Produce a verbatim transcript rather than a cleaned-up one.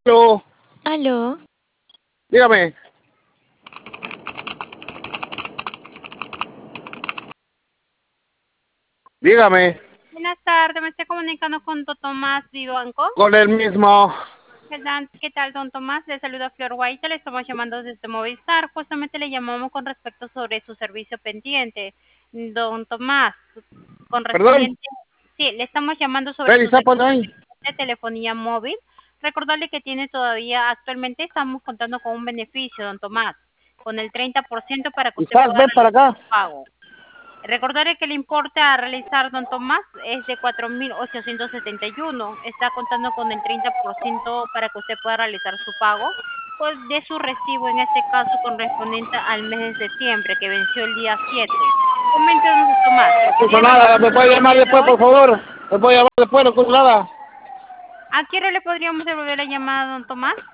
Aló, Aló, dígame. Dígame, Buenas tardes, me estoy comunicando con don Tomás Vivanco. con el mismo. ¿Qué tal, qué tal, don Tomás? Le saluda Flor White, le estamos llamando desde Movistar. Justamente le llamamos con respecto sobre su servicio pendiente. Don Tomás, Perdón, correspondiente, sí, le estamos llamando sobre su revisa por servicio ahí. pendiente de telefonía móvil. Recordarle que tiene todavía, actualmente estamos contando con un beneficio, don Tomás, con el treinta por ciento para que usted Isaac, pueda ven para realizar acá. su pago. Recordaré que el importe a realizar, don Tomás, es de cuatro mil ochocientos setenta y uno. Está contando con el treinta por ciento para que usted pueda realizar su pago pues, de su recibo, en este caso correspondiente al mes de septiembre, que venció el día siete. Coméntenos, don Tomás, No escucho ¿quería nada, realizar me su puede pago el llamar día de después, hoy? por favor. Me puede llamar después, no escucho nada. ¿A qué hora le podríamos devolver la llamada, don Tomás?